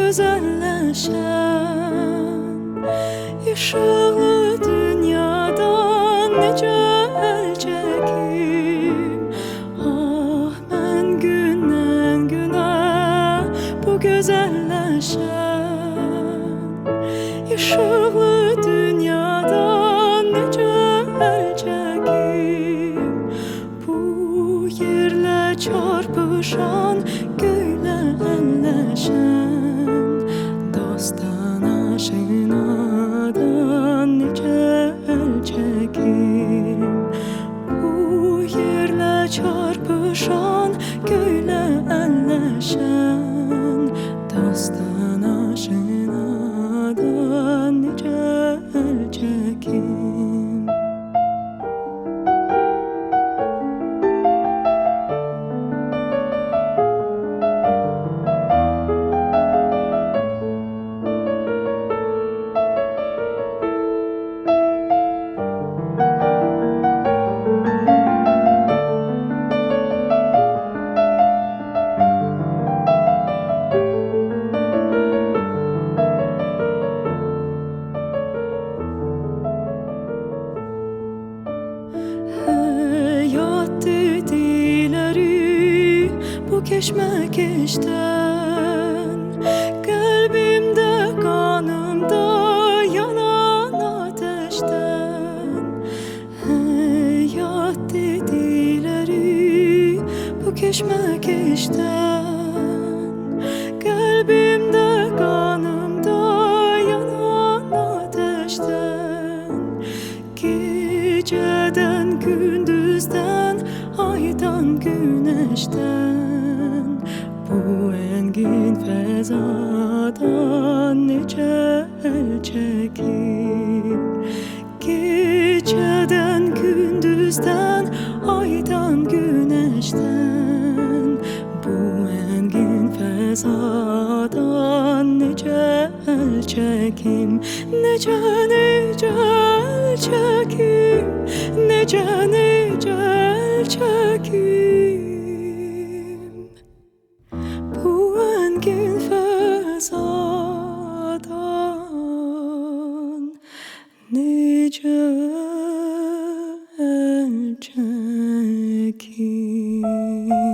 güzelleşen ışığı dünyadan nece el çekim. Ah ben günden güne bu güzelleşen ışığı dünyadan nece el çekim. Bu yerle çarpışan göyle elleşen dostan aşinadan nece el çekim. Bu yerle çarpışan göyle elleşen dostan aşinadan nece el çekim. Hayat dedileri bu keşmekeşten, kalbimde kanımda yanan ateşten. Hayat dedileri bu keşmekeşten, kalbimde kanımda yanan ateşten. Geceden gündüzden, aydan güneşten, bu engin fezadan nece el çekim. Geceden gündüzden, aydan güneşten, bu engin fezadan nece el çekim. Nece el çekim, nece el çekim. Bu engin fezadan nece el çekim.